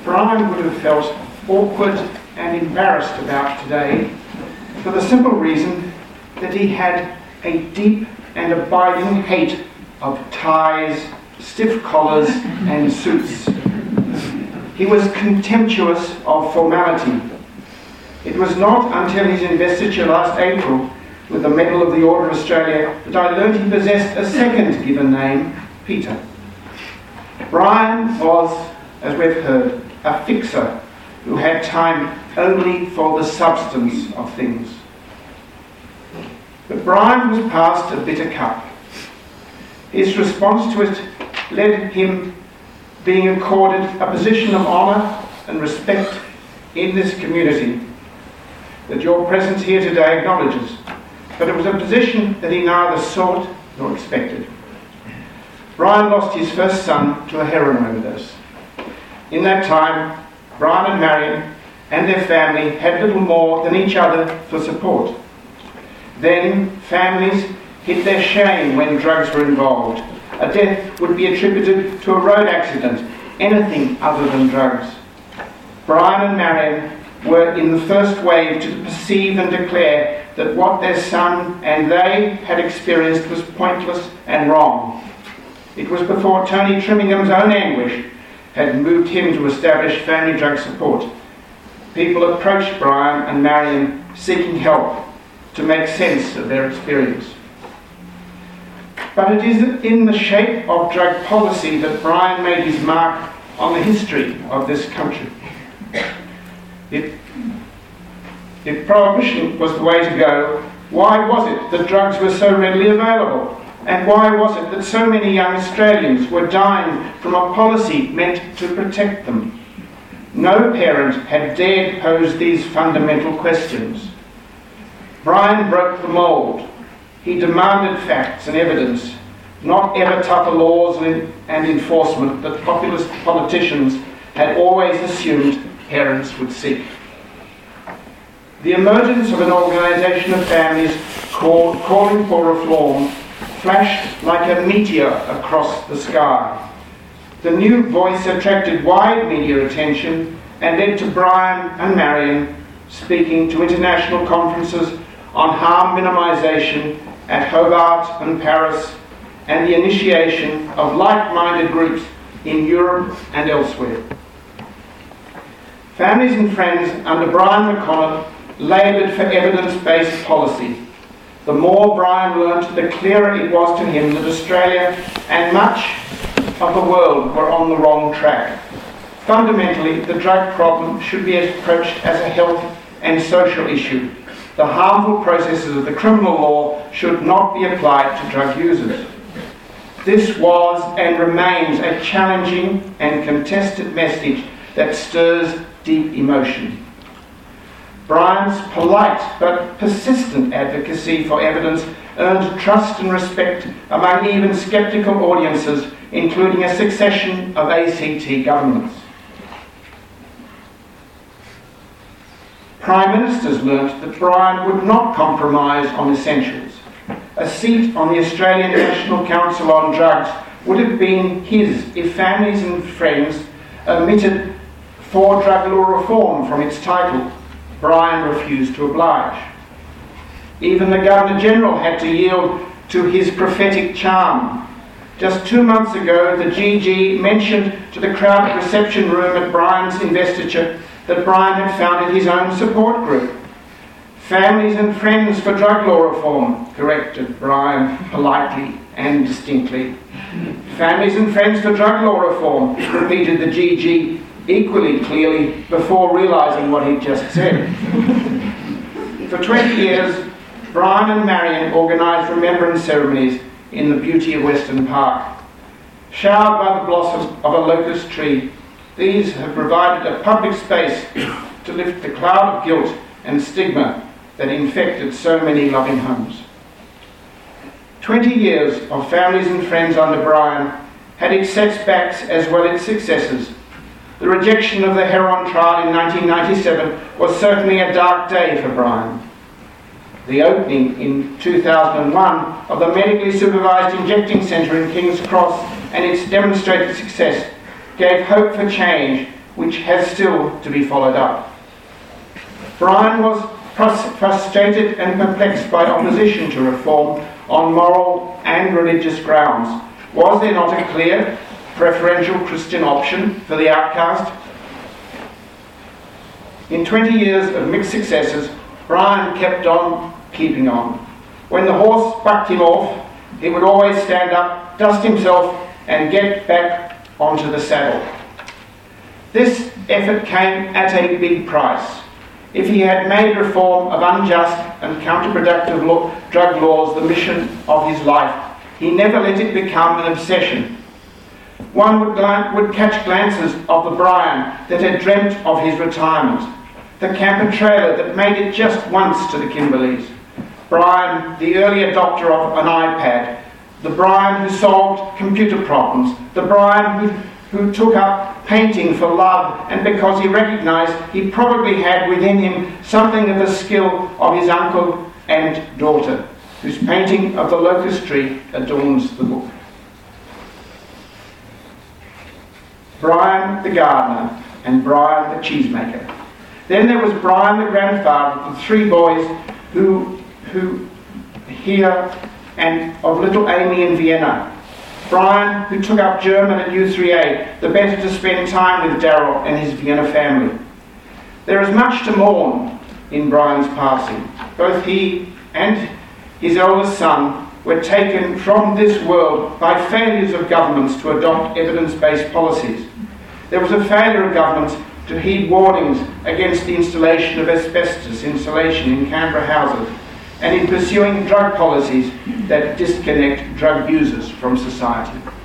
Brian would have felt awkward and embarrassed about today for the simple reason that he had a deep and abiding hate of ties, stiff collars and suits. He was contemptuous of formality. It was not until his investiture last April with the Medal of the Order of Australia that I learned he possessed a second given name, Peter. Brian was, as we've heard, a fixer who had time only for the substance of things. But Brian was past a bitter cup. His response to it led him being accorded a position of honour and respect in this community that your presence here today acknowledges, but it was a position that he neither sought nor expected. Brian lost his first son to a heroin overdose. In that time, Brian and Marion and their family had little more than each other for support. Then families hid their shame when drugs were involved. A death would be attributed to a road accident, anything other than drugs. Brian and Marion were in the first wave to perceive and declare that what their son and they had experienced was pointless and wrong. It was before Tony Trimmingham's own anguish had moved him to establish family drug support. People approached Brian and Marion seeking help to make sense of their experience. But it is in the shape of drug policy that Brian made his mark on the history of this country. If prohibition was the way to go, why was it that drugs were so readily available? And why was it that so many young Australians were dying from a policy meant to protect them? No parent had dared pose these fundamental questions. Brian broke the mould. He demanded facts and evidence, not ever tougher laws and enforcement that populist politicians had always assumed parents would seek. The emergence of an organisation of families calling for reform flashed like a meteor across the sky. The new voice attracted wide media attention and led to Brian and Marion speaking to international conferences on harm minimisation at Hobart and Paris, and the initiation of like-minded groups in Europe and elsewhere. Families and friends under Brian McConnell laboured for evidence-based policy. The more Brian learnt, the clearer it was to him that Australia and much of the world were on the wrong track. Fundamentally, the drug problem should be approached as a health and social issue. The harmful processes of the criminal law should not be applied to drug users. This was and remains a challenging and contested message that stirs deep emotion. Brian's polite but persistent advocacy for evidence earned trust and respect among even sceptical audiences, including a succession of ACT governments. Prime Ministers learnt that Brian would not compromise on essentials. A seat on the Australian National Council on Drugs would have been his if families and friends omitted For Drug Law Reform from its title. Brian refused to oblige. Even the Governor-General had to yield to his prophetic charm. Just 2 months ago, the GG mentioned to the crowded reception room at Brian's investiture that Brian had founded his own support group. Families and Friends for Drug Law Reform, corrected Brian politely and distinctly. Families and Friends for Drug Law Reform, repeated the GG equally clearly before realising what he'd just said. For 20 years, Brian and Marion organised remembrance ceremonies in the beauty of Western Park. Showered by the blossoms of a locust tree, these have provided a public space to lift the cloud of guilt and stigma that infected so many loving homes. 20 years of Families and Friends under Brian had its setbacks as well as successes. The rejection of the heroin trial in 1997 was certainly a dark day for Brian. The opening in 2001 of the medically supervised injecting centre in King's Cross and its demonstrated success gave hope for change which has still to be followed up. Brian was frustrated and perplexed by opposition to reform on moral and religious grounds. Was there not a clear, preferential Christian option for the outcast? In 20 years of mixed successes, Brian kept on keeping on. When the horse bucked him off, he would always stand up, dust himself, and get back onto the saddle. This effort came at a big price. If he had made reform of unjust and counterproductive drug laws the mission of his life, he never let it become an obsession. One would catch glances of the Brian that had dreamt of his retirement, the camper trailer that made it just once to the Kimberleys, Brian, the early adopter of an iPad, the Brian who solved computer problems, the Brian who took up painting for love and because he recognised he probably had within him something of the skill of his uncle and daughter, whose painting of the locust tree adorns the book. Brian the gardener and Brian the cheesemaker. Then there was Brian the grandfather of the three boys who here and of little Amy in Vienna. Brian, who took up German at U3A, the better to spend time with Darryl and his Vienna family. There is much to mourn in Brian's passing. Both he and his eldest son were taken from this world by failures of governments to adopt evidence-based policies. There was a failure of governments to heed warnings against the installation of asbestos insulation in Canberra houses and in pursuing drug policies that disconnect drug users from society.